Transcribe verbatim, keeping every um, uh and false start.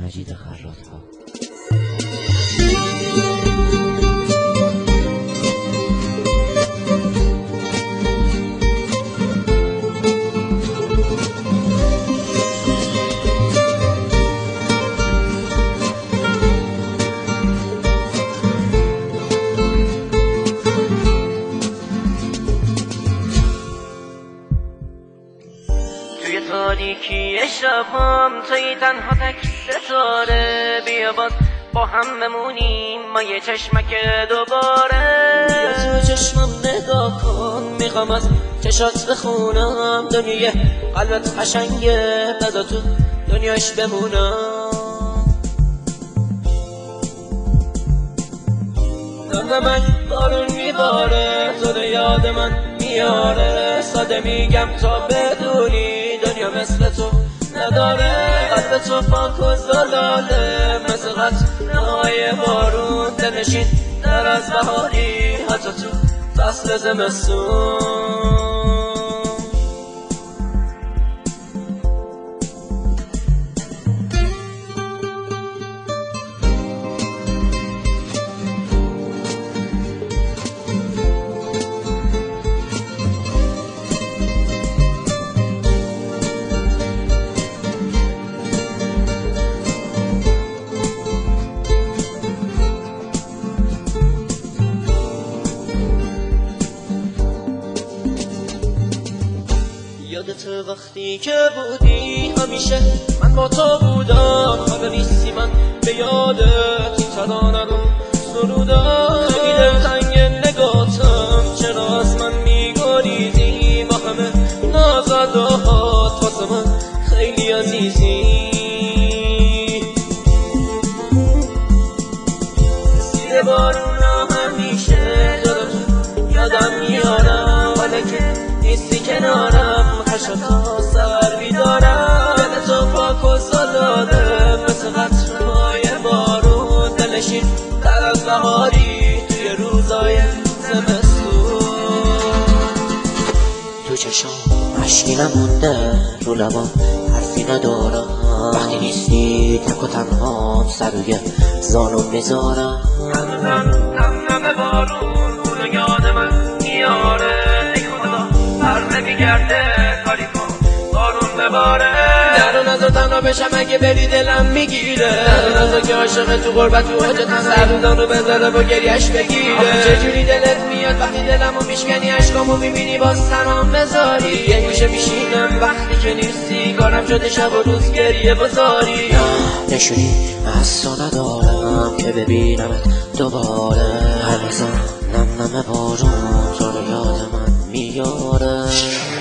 مجید خراط‌ها. توی تاریکی شبام توی تنها تک ستاره، بیا باز با هم بمونیم ما یه چشمک دوباره. بیا تو چشمم نگاه کن، میخوام از چشات بخونم دنیای قلبت قشنگه، بذار تو دنیاش بمونم. دم من بارون میباره، تو رو یاد من میاره، ساده میگم تا بدونی دنیا مثل تو نداره. قلب تو پاک و زلاله مثل قطره‌های بارون، دلنشین در از بهاری حتی تو فصل زمستون. یادت وقتی که بودی همیشه من با تو بودم، حالا نیستی من به یادت این ترانه رو سرودم. خیلی دلتنگ نگاتم چرا از من میگریزی، با همه نازدهات واسه من خیلی عزیزی. زیر بارونا همیشه جدا تو یادم میارم، حالا که نیستی کنارم تا سر بیدارم. دل تو پاک و زلاله مثل قطره‌های بارون، دلنشین در از بهاری توی روزای زمستون. تو چشام اشکی نمونده، رو لبام حرفی ندارم، وقتی نیستی تک و تنها سر روی زانون میذارم. نم نم نم بارون اونو یاد من میاره، ای خدا بر نمیگرده کاری کن بارون بباره. درو نزا تنها بشم اگه بری دلم میگیره، درو نزا که عاشق تو غربت تو حاجتم سرودان رو بذاره با گریش بگیره. آخه چجوری دلت میاد وقتی دلمو میشکنی، عشقامو میبینی باز تنام بذاری. یه گوشه میشینم وقتی که نیستی، کارم شده شب و روز گریه بذاری. نشونی از تو ندارم که ببینمت دوباره، هر لحظه نم نم بارون تو رو یاد من میاره.